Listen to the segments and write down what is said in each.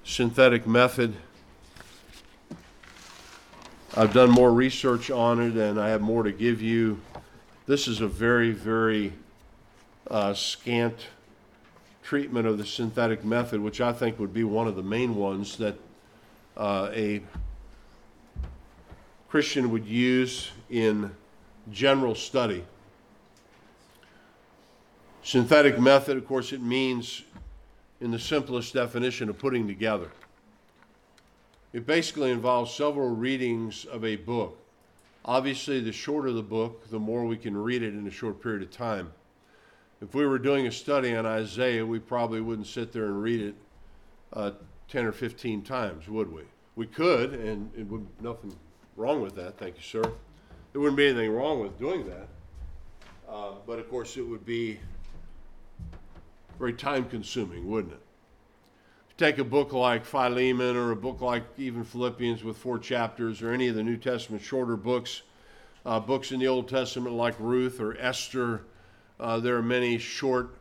synthetic method. I've done more research on it, and I have more to give you. This is a very, very scant treatment of the synthetic method, which I think would be one of the main ones that a Christian would use in general study. Synthetic method, of course, it means, in the simplest definition, of putting together. It basically involves several readings of a book. Obviously, the shorter the book, the more we can read it in a short period of time. If we were doing a study on Isaiah, we probably wouldn't sit there and read it 10 or 15 times, would we? We could, and it would nothing wrong with that, thank you, sir. There wouldn't be anything wrong with doing that. But of course, it would be very time-consuming, wouldn't it? Take a book like Philemon or a book like even Philippians with 4 chapters or any of the New Testament shorter books, books in the Old Testament like Ruth or Esther. There are many short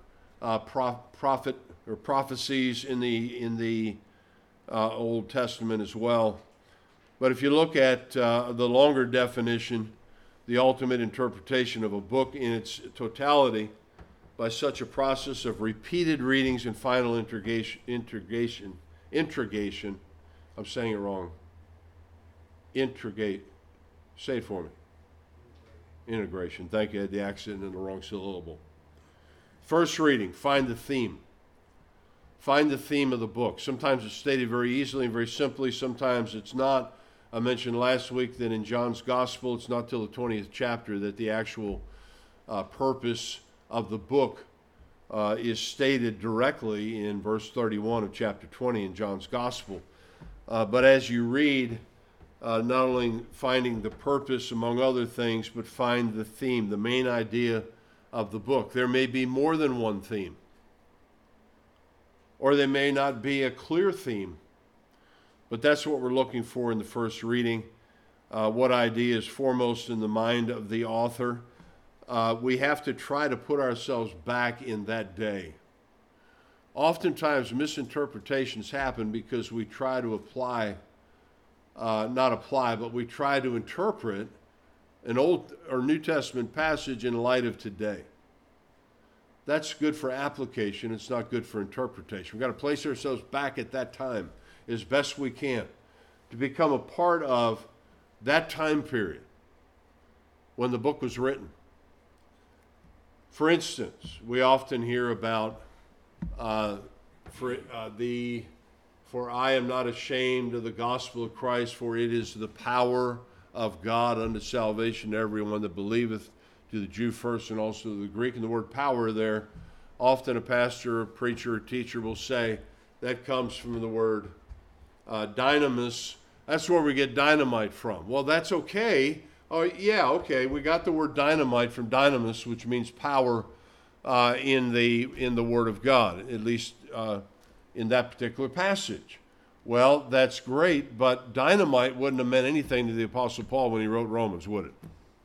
prophecies in the Old Testament as well. But if you look at the longer definition, the ultimate interpretation of a book in its totality by such a process of repeated readings and final introgation. I'm saying it wrong. Integrate. Say it for me. Integration. Thank you. I had the accent in the wrong syllable. First reading, find the theme. Find the theme of the book. Sometimes it's stated very easily and very simply. Sometimes it's not. I mentioned last week that in John's Gospel, it's not till the 20th chapter that the actual purpose of the book is stated directly in verse 31 of chapter 20 in John's Gospel. But as you read, not only finding the purpose among other things, but find the theme, the main idea of the book. There may be more than one theme, or there may not be a clear theme, but that's what we're looking for in the first reading. What idea is foremost in the mind of the author? We have to try to put ourselves back in that day. Oftentimes misinterpretations happen because we try to but we try to interpret an Old or New Testament passage in light of today. That's good for application. It's not good for interpretation. We've got to place ourselves back at that time as best we can to become a part of that time period when the book was written. For instance, we often hear about for I am not ashamed of the gospel of Christ, for it is the power of God unto salvation to everyone that believeth, to the Jew first and also to the Greek. And the word power there, often a pastor, a preacher, a teacher will say that comes from the word dynamis. That's where we get dynamite from. Well, that's okay. Oh, yeah, okay. We got the word dynamite from dynamis, which means power in the Word of God, at least in that particular passage. Well, that's great, but dynamite wouldn't have meant anything to the Apostle Paul when he wrote Romans, would it?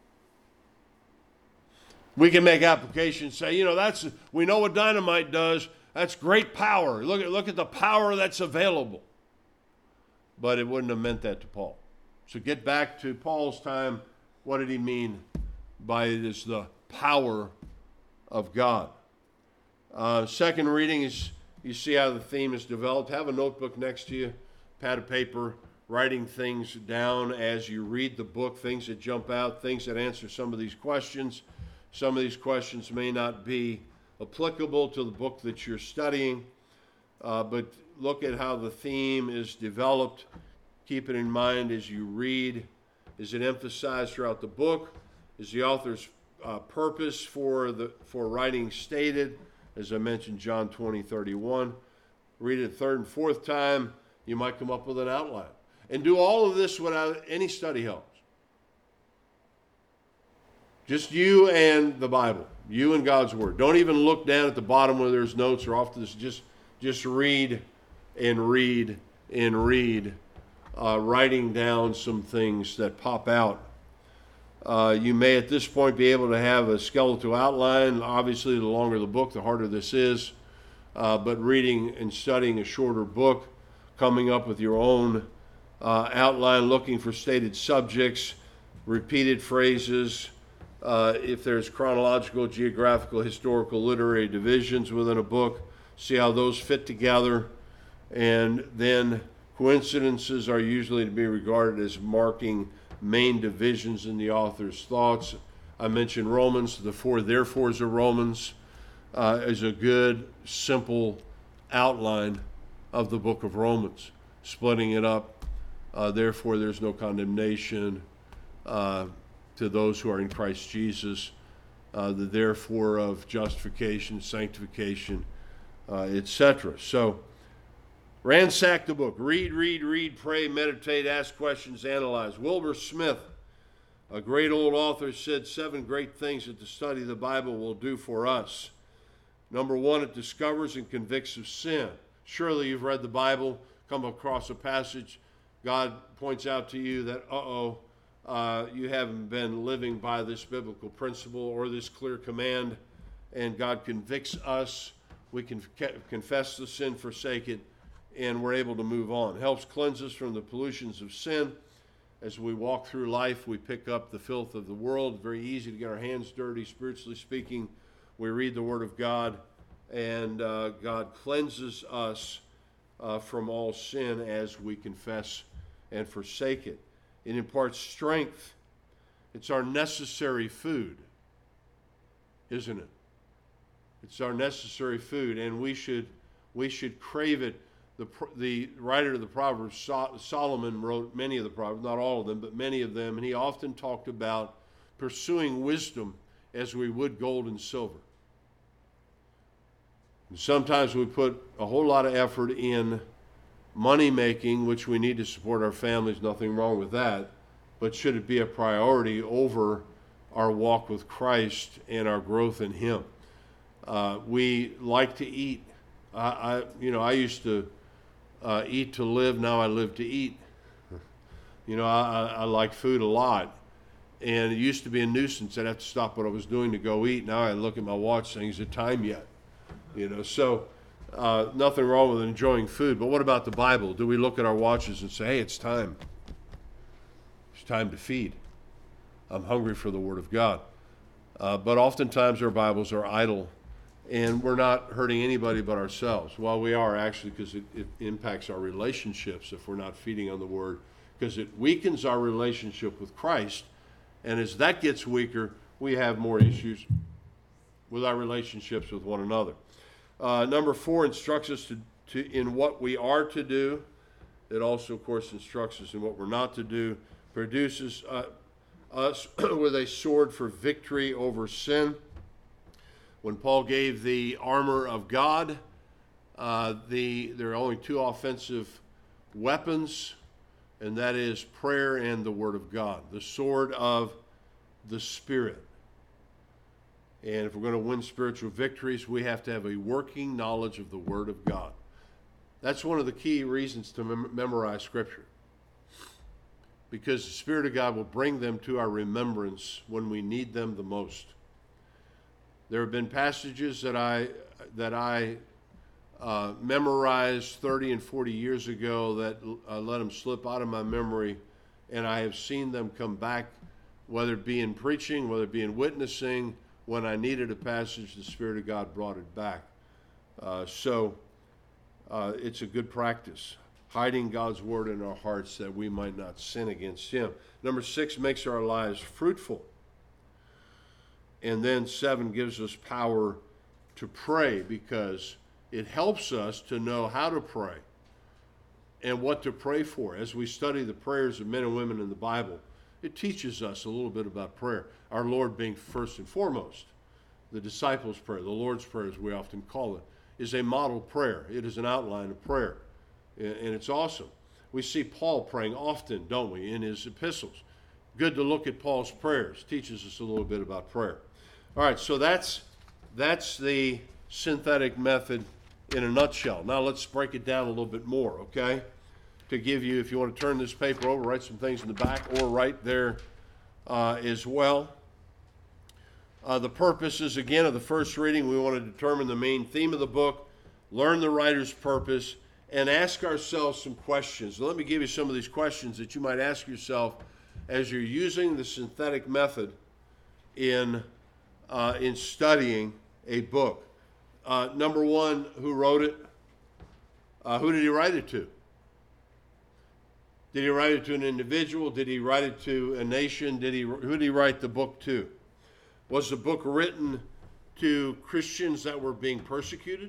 We can make applications, say, we know what dynamite does. That's great power. Look at the power that's available. But it wouldn't have meant that to Paul. So get back to Paul's time. What did he mean by it is the power of God? Second reading is, you see how the theme is developed. Have a notebook next to you, pad of paper, writing things down as you read the book, things that jump out, things that answer some of these questions. Some of these questions may not be applicable to the book that you're studying, but look at how the theme is developed. Keep it in mind as you read. Is it emphasized throughout the book? Is the author's purpose for writing stated? As I mentioned, John 20:31. Read it a third and fourth time, you might come up with an outline. And do all of this without any study helps. Just you and the Bible, you and God's Word. Don't even look down at the bottom where there's notes or off to this. Just read and read and read. Writing down some things that pop out. You may at this point be able to have a skeletal outline. Obviously, the longer the book, the harder this is. But reading and studying a shorter book coming up with your own outline, looking for stated subjects, repeated phrases, if there's chronological, geographical, historical, literary divisions within a book, see how those fit together. And then coincidences are usually to be regarded as marking main divisions in the author's thoughts. I mentioned Romans, the four therefores of Romans is a good, simple outline of the book of Romans, splitting it up. Therefore, there's no condemnation to those who are in Christ Jesus. The therefore of justification, sanctification, etc. So, ransack the book. Read, pray, meditate, ask questions, analyze. Wilbur Smith, a great old author, said 7 great things that the study of the Bible will do for us. Number 1, it discovers and convicts of sin. Surely you've read the Bible, come across a passage, God points out to you that, you haven't been living by this biblical principle or this clear command, and God convicts us. We can confess the sin, forsake it, and we're able to move on. It helps cleanse us from the pollutions of sin. As we walk through life, we pick up the filth of the world. Very easy to get our hands dirty, spiritually speaking. We read the Word of God, and God cleanses us from all sin as we confess and forsake it. It imparts strength. It's our necessary food, isn't it? It's our necessary food, and we should crave it. The writer of the Proverbs, Solomon, wrote many of the Proverbs, not all of them, but many of them, and he often talked about pursuing wisdom as we would gold and silver. And sometimes we put a whole lot of effort in money making, which we need to support our families, nothing wrong with that, but should it be a priority over our walk with Christ and our growth in Him? We like to eat. I used to eat to live. Now I live to eat. I like food a lot. And it used to be a nuisance. I'd have to stop what I was doing to go eat. Now I look at my watch saying, is it time yet? So nothing wrong with enjoying food. But what about the Bible? Do we look at our watches and say, hey, it's time. It's time to feed. I'm hungry for the Word of God. But oftentimes our Bibles are idle. And we're not hurting anybody but ourselves. Well, we are actually, because it impacts our relationships if we're not feeding on the Word, because it weakens our relationship with Christ. And as that gets weaker, we have more issues with our relationships with one another. Number 4 instructs us in what we are to do. It also, of course, instructs us in what we're not to do. Produces us with a sword for victory over sin. When Paul gave the armor of God, there are only 2 offensive weapons, and that is prayer and the Word of God, the sword of the Spirit. And if we're going to win spiritual victories, we have to have a working knowledge of the Word of God. That's one of the key reasons to memorize Scripture, because the Spirit of God will bring them to our remembrance when we need them the most. There have been passages that I memorized 30 and 40 years ago that I let them slip out of my memory, and I have seen them come back, whether it be in preaching, whether it be in witnessing. When I needed a passage, the Spirit of God brought it back. So it's a good practice, hiding God's Word in our hearts that we might not sin against Him. Number 6, makes our lives fruitful. And then 7 gives us power to pray, because it helps us to know how to pray and what to pray for. As we study the prayers of men and women in the Bible, it teaches us a little bit about prayer. Our Lord being first and foremost. The disciples' prayer, the Lord's Prayer as we often call it, is a model prayer. It is an outline of prayer, and it's awesome. We see Paul praying often, don't we, in his epistles. Good to look at Paul's prayers. Teaches us a little bit about prayer. All right, so that's the synthetic method in a nutshell. Now let's break it down a little bit more, okay? To give you, if you want to turn this paper over, write some things in the back or right there as well. The purposes, again, of the first reading, we want to determine the main theme of the book, learn the writer's purpose, and ask ourselves some questions. Let me give you some of these questions that you might ask yourself as you're using the synthetic method in studying a book. Number one, who wrote it? Who did he write it to? Did he write it to an individual? Did he write it to a nation? Who did he write the book to? Was the book written to Christians that were being persecuted?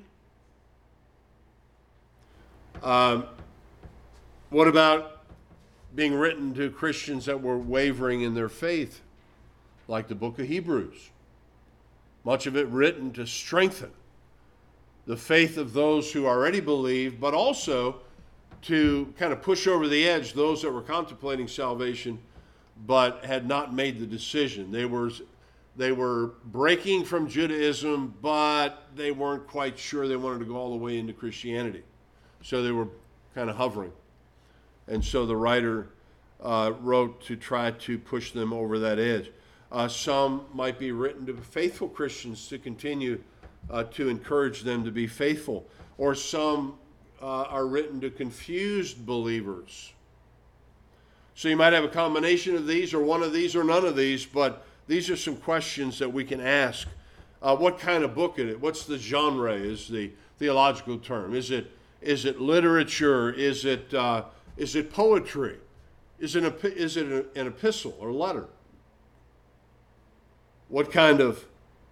What about being written to Christians that were wavering in their faith, like the book of Hebrews? Much of it written to strengthen the faith of those who already believe, but also to kind of push over the edge those that were contemplating salvation but had not made the decision. They were breaking from Judaism, but they weren't quite sure they wanted to go all the way into Christianity. So they were kind of hovering. And so the writer wrote to try to push them over that edge. Some might be written to faithful Christians to continue to encourage them to be faithful. Or some are written to confused believers. So you might have a combination of these, or one of these, or none of these, but these are some questions that we can ask. What kind of book is it? What's the genre is the theological term? Is it literature? Is it poetry? Is it an epistle or letter? What kind of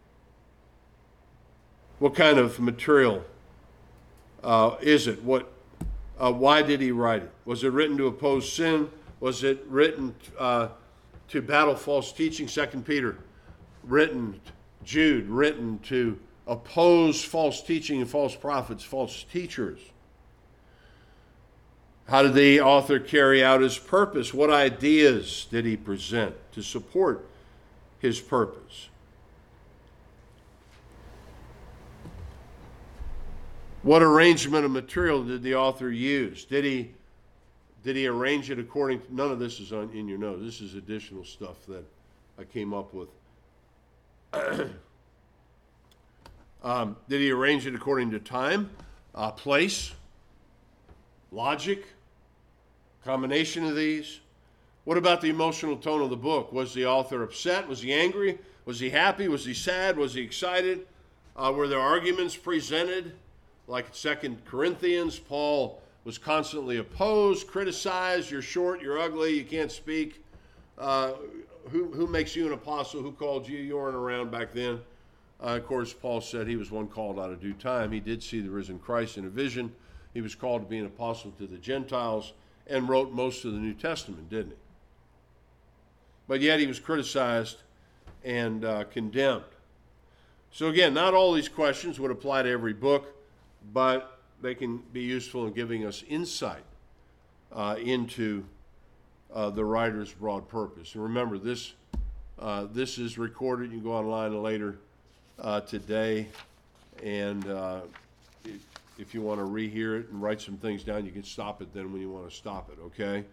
material is it? Why did he write it? Was it written to oppose sin? Was it written to battle false teaching? 2 Peter, written. Jude, written to oppose false teaching and false prophets, false teachers. How did the author carry out his purpose? What ideas did he present to support his purpose? What arrangement of material did the author use? Did he arrange it according to, none of this is in your notes. This is additional stuff that I came up with. Did he arrange it according to time, place, logic, combination of these? What about the emotional tone of the book? Was the author upset? Was he angry? Was he happy? Was he sad? Was he excited? Were there arguments presented? Like 2 Corinthians, Paul was constantly opposed, criticized. You're short, you're ugly, you can't speak. Who makes you an apostle? Who called you? You weren't around back then. Of course, Paul said he was one called out of due time. He did see the risen Christ in a vision. He was called to be an apostle to the Gentiles and wrote most of the New Testament, didn't he? But yet he was criticized and condemned. So again, not all these questions would apply to every book, but they can be useful in giving us insight into the writer's broad purpose. And remember, this is recorded. You can go online later today, and if you want to rehear it and write some things down, you can stop it then when you want to stop it, okay?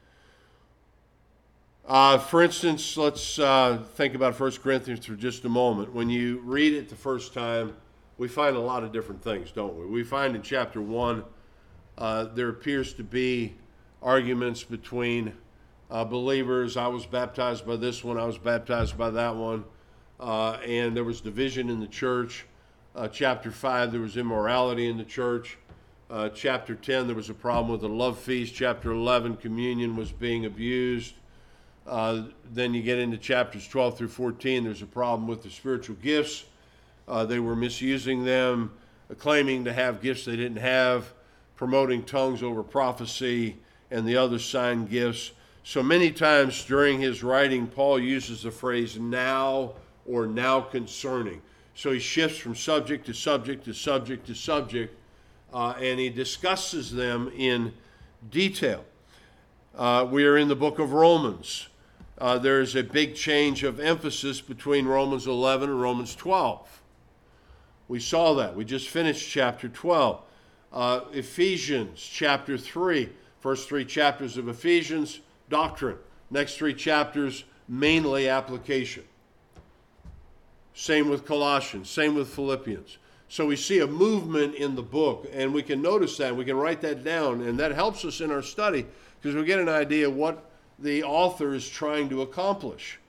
For instance, let's think about 1 Corinthians for just a moment. When you read it the first time, we find a lot of different things, don't we? We find in chapter 1, there appears to be arguments between believers. I was baptized by this one, I was baptized by that one, and there was division in the church. Chapter 5, there was immorality in the church. Chapter 10, there was a problem with the love feast. Chapter 11, communion was being abused. Then you get into chapters 12 through 14, there's a problem with the spiritual gifts. They were misusing them, claiming to have gifts they didn't have, promoting tongues over prophecy and the other sign gifts. So many times during his writing, Paul uses the phrase now or now concerning. So he shifts from subject to subject to subject to subject, and he discusses them in detail. We are in the book of Romans. There's a big change of emphasis between Romans 11 and Romans 12. We saw that. We just finished chapter 12. Ephesians chapter 3. First 3 chapters of Ephesians, doctrine. Next 3 chapters, mainly application. Same with Colossians. Same with Philippians. So we see a movement in the book, and we can notice that. We can write that down, and that helps us in our study because we get an idea of what the author is trying to accomplish.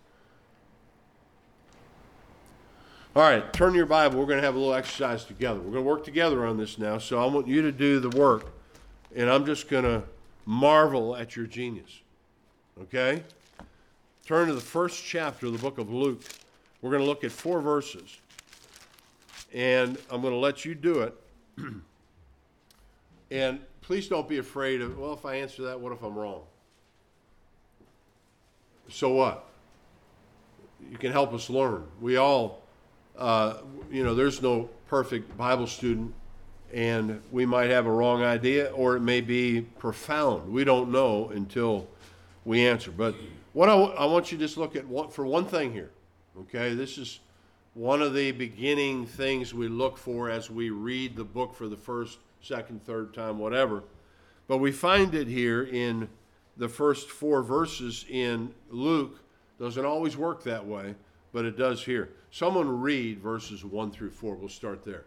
All right, turn your Bible. We're going to have a little exercise together. We're going to work together on this now, so I want you to do the work, and I'm just going to marvel at your genius. Okay? Turn to the first chapter of the book of Luke. We're going to look at 4 verses, and I'm going to let you do it. And please don't be afraid of, well, if I answer that, what if I'm wrong? So what? You can help us learn. We all, there's no perfect Bible student, and we might have a wrong idea, or it may be profound. We don't know until we answer. But what I want you to just look at for one thing here, okay? This is one of the beginning things we look for as we read the book for the first, second, third time, whatever. But we find it here in the first 4 verses in Luke. Doesn't always work that way, but it does here. Someone read verses 1 through 4. We'll start there.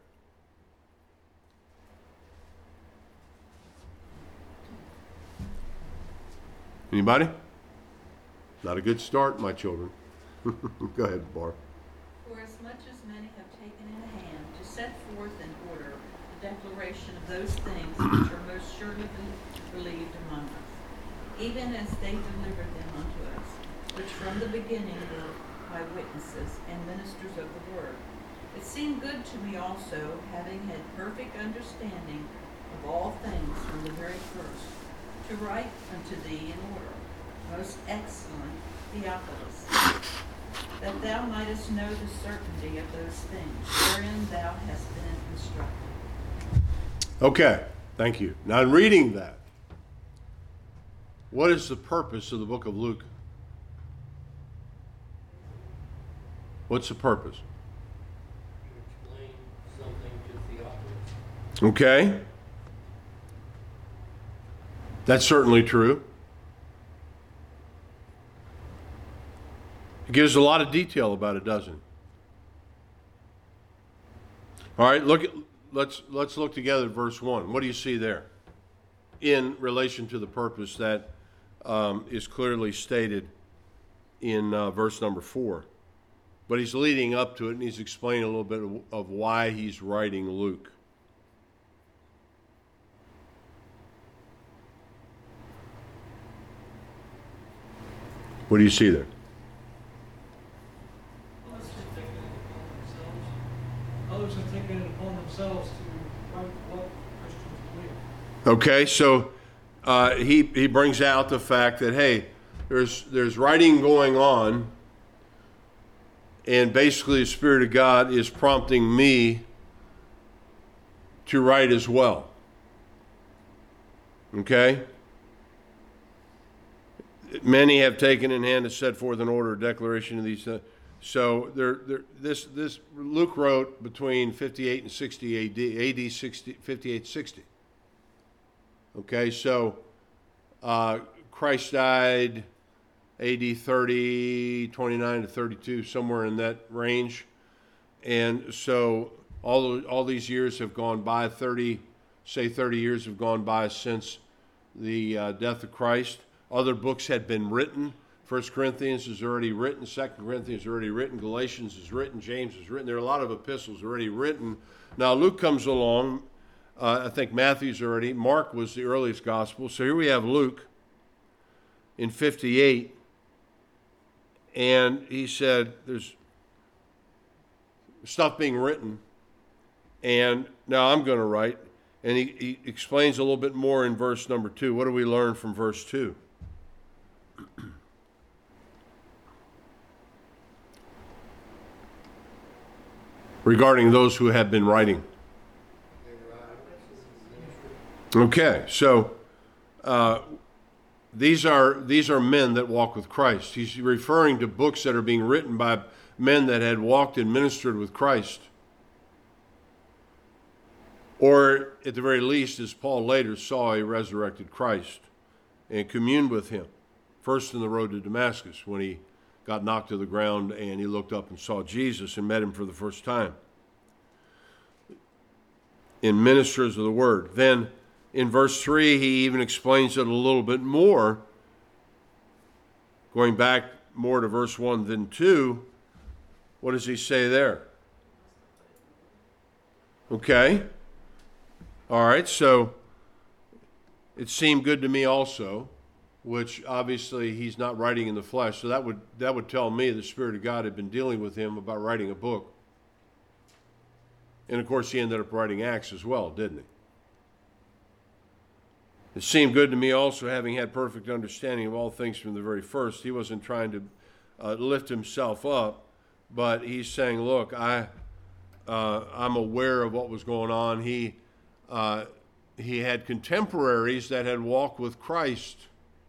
Anybody? Not a good start, my children. Go ahead, Barb. For as much as many have taken in hand to set forth in order the declaration of those things which are most surely believed among us, even as they delivered them unto us, which from the beginning were my witnesses and ministers of the word. It seemed good to me also, having had perfect understanding of all things from the very first, to write unto thee in order, most excellent Theophilus, that thou mightest know the certainty of those things wherein thou hast been instructed. Okay, thank you. Now, in reading that, what is the purpose of the book of Luke? What's the purpose? To explain something to Theophilus. Okay. That's certainly true. It gives a lot of detail about it, doesn't it? All right, let's look together at verse 1. What do you see there in relation to the purpose that is clearly stated in verse number 4? But he's leading up to it, and he's explaining a little bit of why he's writing Luke. What do you see there? Others have taken it upon themselves to write what Christians believe. Okay, so he brings out the fact that, hey, there's writing going on, and basically the Spirit of God is prompting me to write as well. Okay? Many have taken in hand to set forth an order, a declaration of these things. So this Luke wrote between 58 and 60 AD 58, 60. Okay, so Christ died AD 30, 29 to 32, somewhere in that range. And so all these years have gone by, 30 years have gone by since the death of Christ. Other books had been written. 1 Corinthians is already written. 2 Corinthians is already written. Galatians is written. James is written. There are a lot of epistles already written. Now Luke comes along. I think Matthew's already. Mark was the earliest gospel. So here we have Luke in 58. And he said there's stuff being written. And now I'm going to write. And he explains a little bit more in verse number 2. What do we learn from verse 2? Regarding those who have been writing. Okay, so these are men that walk with Christ. He's referring to books that are being written by men that had walked and ministered with Christ. Or at the very least, as Paul later saw a resurrected Christ and communed with him. First in the road to Damascus, when he got knocked to the ground and he looked up and saw Jesus and met him for the first time. in ministers of the word. Then in verse 3, he even explains it a little bit more, going back more to verse 1 than 2. What does he say there? Okay. All right, so it seemed good to me also, which obviously he's not writing in the flesh. So that would tell me the Spirit of God had been dealing with him about writing a book. And of course he ended up writing Acts as well, didn't he? It seemed good to me also, having had perfect understanding of all things from the very first. He wasn't trying to lift himself up, but he's saying, look, I'm aware of what was going on. He had contemporaries that had walked with Christ.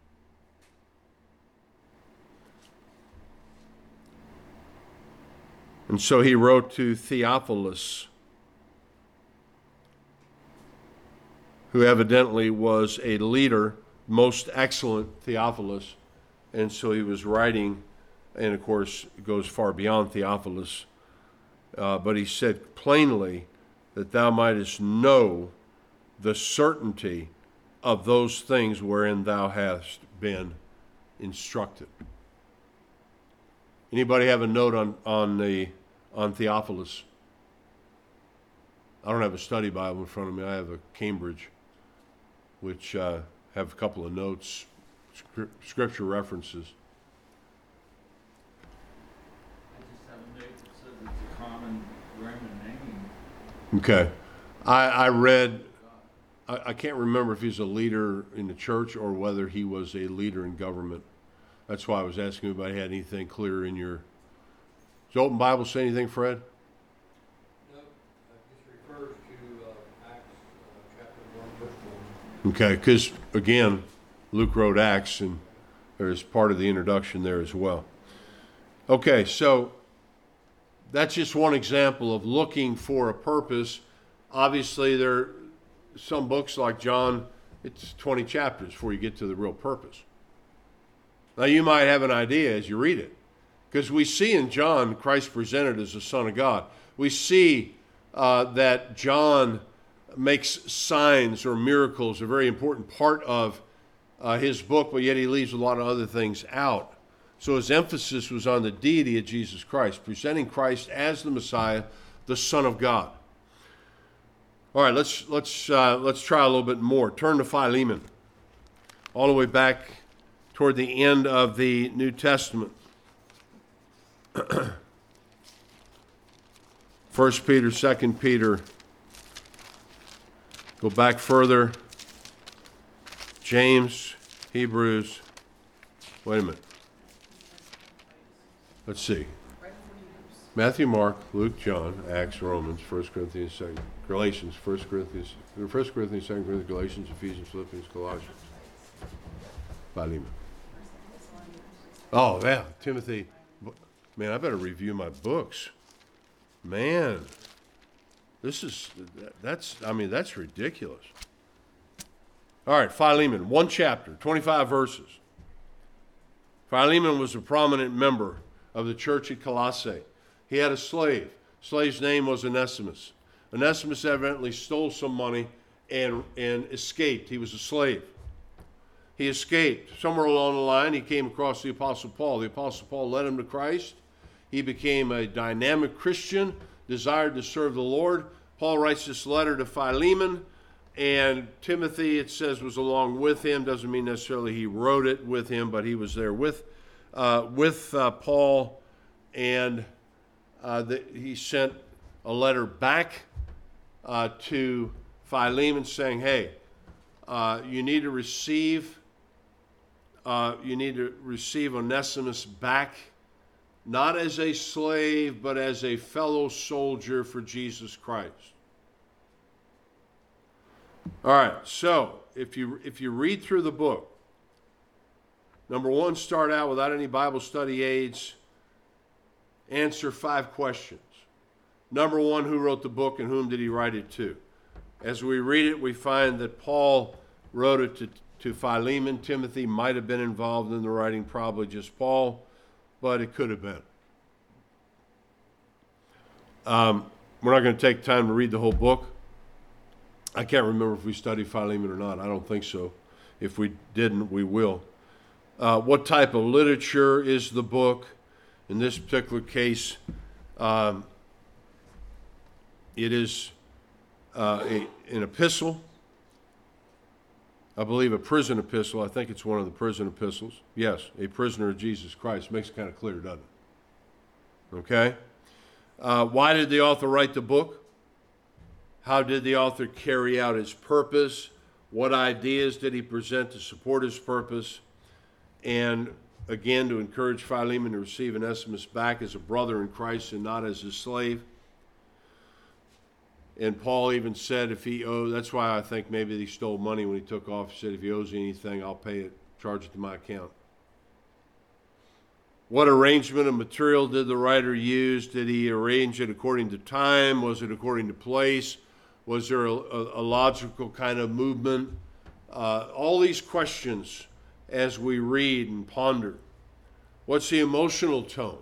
And so he wrote to Theophilus, who evidently was a leader, most excellent Theophilus. And so he was writing, and of course it goes far beyond Theophilus, but he said plainly that thou mightest know the certainty of those things wherein thou hast been instructed. Anybody have a note on Theophilus? I don't have a study Bible in front of me. I have a Cambridge, which have a couple of notes, scripture references. I just have a note that says it's a common Roman name. Okay. I read, I can't remember if he's a leader in the church or whether he was a leader in government. That's why I was asking if I had anything clear in your... Does the Open Bible say anything, Fred? No, it just refers to Acts chapter 1, verse 1. Okay, because, again, Luke wrote Acts, and there's part of the introduction there as well. Okay, so that's just one example of looking for a purpose. Obviously, there are some books like John, it's 20 chapters before you get to the real purpose. Now, you might have an idea as you read it, because we see in John Christ presented as the Son of God. We see that John makes signs or miracles a very important part of his book, but yet he leaves a lot of other things out. So his emphasis was on the deity of Jesus Christ, presenting Christ as the Messiah, the Son of God. All right, let's try a little bit more. Turn to Philemon, all the way back toward the end of the New Testament. 1 Peter, 2 Peter, go back further. James, Hebrews, wait a minute. Let's see. Matthew, Mark, Luke, John, Acts, Romans, 1 Corinthians, 2 Galatians, 1 Corinthians, 2 Corinthians, Galatians, Ephesians, Philippians, Colossians. Philemon. Oh, yeah, Timothy. Man, I better review my books. Man, that's ridiculous. All right, Philemon, 1 chapter, 25 verses. Philemon was a prominent member of the church at Colossae. He had a slave. The slave's name was Onesimus. Onesimus evidently stole some money and escaped. He was a slave. He escaped. Somewhere along the line, he came across the Apostle Paul. The Apostle Paul led him to Christ. He became a dynamic Christian, desired to serve the Lord. Paul writes this letter to Philemon, and Timothy, it says, was along with him. Doesn't mean necessarily he wrote it with him, but he was there with Paul, and he sent a letter back to Philemon saying, hey, you need to receive Onesimus back, not as a slave, but as a fellow soldier for Jesus Christ. All right, so if you read through the book, number one, start out without any Bible study aids, answer 5 questions. Number one, who wrote the book and whom did he write it to? As we read it, we find that Paul wrote it to Philemon. Timothy might have been involved in the writing, probably just Paul, but it could have been. We're not going to take time to read the whole book, I can't remember if we studied Philemon or not. I don't think so. If we didn't, we will. What type of literature is the book? In this particular case, it is an epistle. I believe a prison epistle. I think it's one of the prison epistles. Yes, a prisoner of Jesus Christ. Makes it kind of clear, doesn't it? Okay? Why did the author write the book? How did the author carry out his purpose? What ideas did he present to support his purpose? And again, to encourage Philemon to receive Onesimus back as a brother in Christ and not as a slave. And Paul even said if he owed, that's why I think maybe he stole money when he took off. He said, if he owes you anything, I'll pay it, charge it to my account. What arrangement of material did the writer use? Did he arrange it according to time? Was it according to place? Was there a logical kind of movement? All these questions as we read and ponder. What's the emotional tone?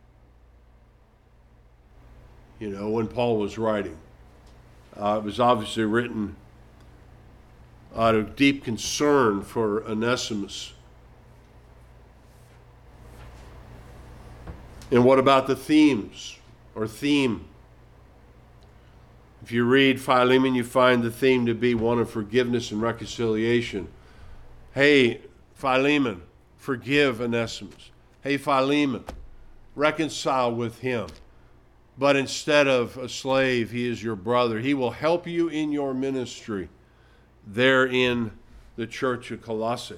You know, when Paul was writing. It was obviously written out of deep concern for Onesimus. And what about the themes or theme? If you read Philemon, you find the theme to be one of forgiveness and reconciliation. Hey, Philemon, forgive Onesimus. Hey, Philemon, reconcile with him. But instead of a slave, he is your brother. He will help you in your ministry there in the church of Colossae.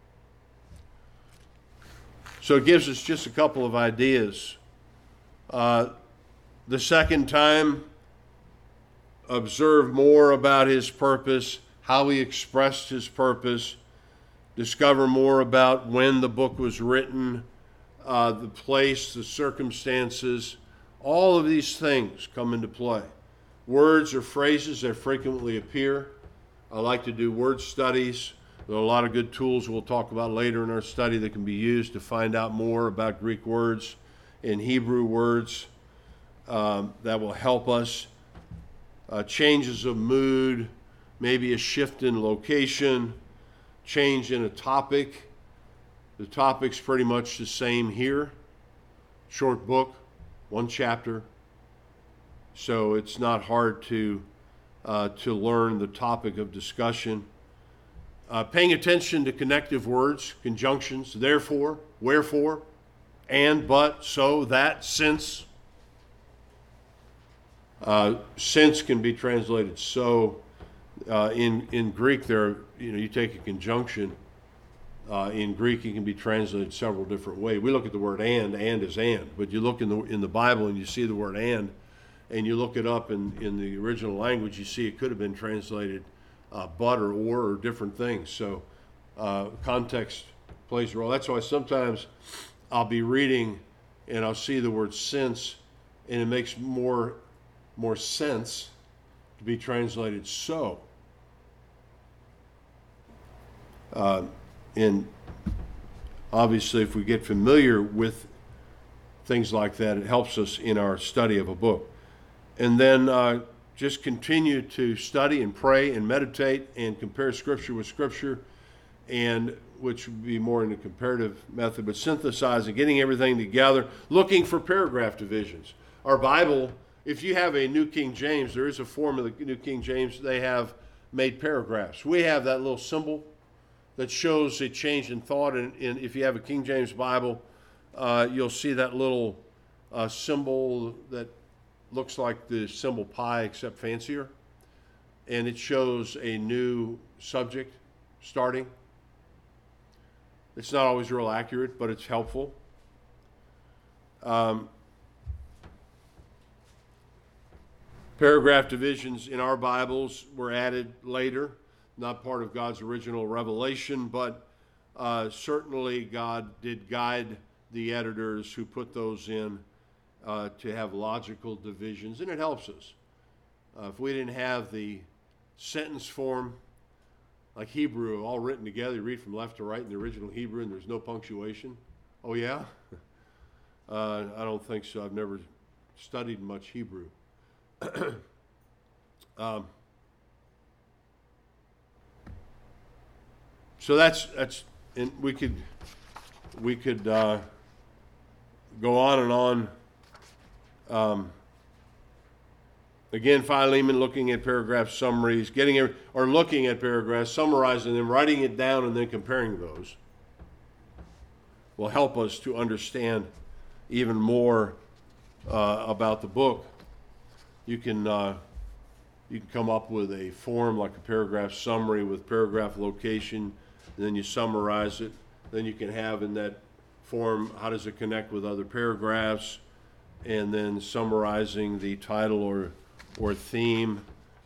So it gives us just a couple of ideas. The second time, observe more about his purpose, how he expressed his purpose, discover more about when the book was written, the place, the circumstances. All of these things come into play. Words or phrases that frequently appear. I like to do word studies. There are a lot of good tools we'll talk about later in our study that can be used to find out more about Greek words and Hebrew words that will help us. Changes of mood, maybe a shift in location, change in a topic. The topic's pretty much the same here. Short book, one chapter. So it's not hard to learn the topic of discussion. Paying attention to connective words, conjunctions, therefore, wherefore, and, but, so, that, since. Since can be translated so. In Greek, you take a conjunction. In Greek, it can be translated several different ways. We look at the word and is and, but you look in the Bible and you see the word and you look it up in the original language, you see it could have been translated but or different things. So context plays a role. That's why sometimes I'll be reading and I'll see the word since, and it makes more sense to be translated so. And obviously, if we get familiar with things like that, it helps us in our study of a book. And then just continue to study and pray and meditate and compare Scripture with Scripture, and which would be more in a comparative method, but synthesizing, getting everything together, looking for paragraph divisions. Our Bible, if you have a New King James, there is a form of the New King James, they have made paragraphs. We have that little symbol that shows a change in thought, and if you have a King James Bible, you'll see that little symbol that looks like the symbol pi except fancier, and it shows a new subject starting. It's not always real accurate, but it's helpful. Paragraph divisions in our Bibles were added later, not part of God's original revelation, but certainly God did guide the editors who put those in to have logical divisions, and it helps us. If we didn't have the sentence form, like Hebrew, all written together, you read from left to right in the original Hebrew, and there's no punctuation. Oh, yeah? I don't think so. I've never studied much Hebrew. So that's, and we could go on and on. Again, Philemon, looking at paragraph summaries, looking at paragraphs, summarizing them, writing it down, and then comparing those will help us to understand even more about the book. You can come up with a form like a paragraph summary with paragraph location, and then you summarize it. Then you can have in that form, how does it connect with other paragraphs, and then summarizing the title or theme.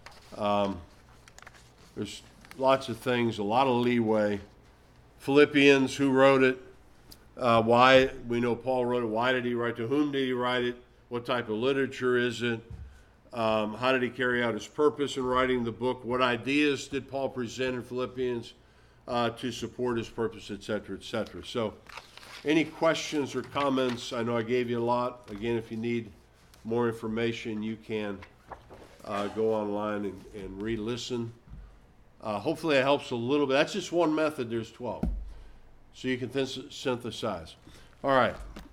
There's lots of things, a lot of leeway. Philippians, who wrote it? Why? We know Paul wrote it. Why did he write? To whom did he write it? What type of literature is it? How did he carry out his purpose in writing the book? What ideas did Paul present in Philippians to support his purpose, etc., etc.? So, any questions or comments? I know I gave you a lot. Again, if you need more information, you can go online and re-listen. Hopefully it helps a little bit. That's just one method. There's 12. So you can synthesize. All right.